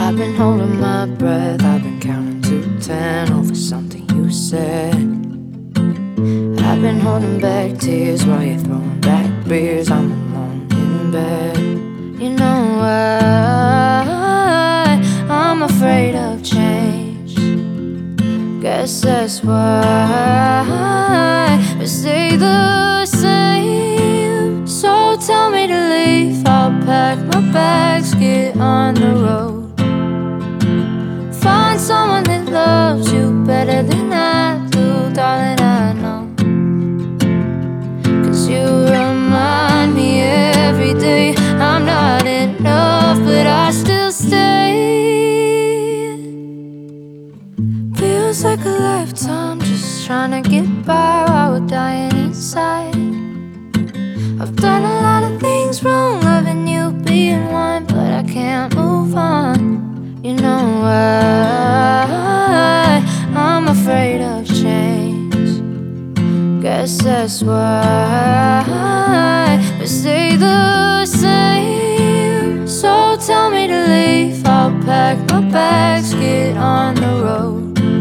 I've been holding my breath, I've been counting to 10 over something you said. I've been holding back tears while you're throwing back beers. I'm alone in bed. You know why I'm afraid of change. Guess that's why we stay the same. So tell me to leave, I'll pack my bags, get on the road. Find someone that loves you better than I do, darling, I know. 'Cause you remind me every day I'm not enough, but I still stay. Feels like a lifetime just trying to get by while we're dying inside. I've done a lot of things wrong, loving you being one, but I can't move on. You know why I'm afraid of change. Guess that's why we stay the same. So tell me to leave, I'll pack my bags, get on the road.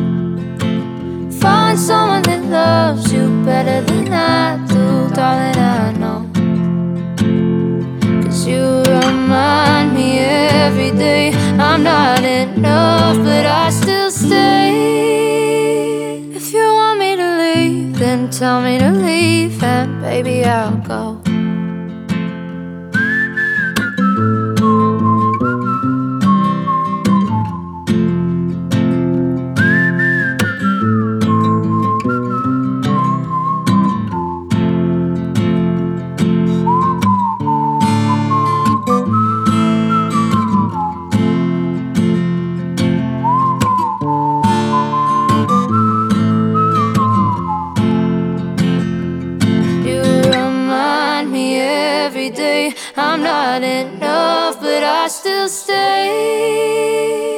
Find someone that loves you better than I do, darling, I know. 'Cause you remind me every day I'm not enough, but I still stay. If you want me to leave, then tell me to leave, and baby, I'll go. Every day I'm not enough, but I still stay.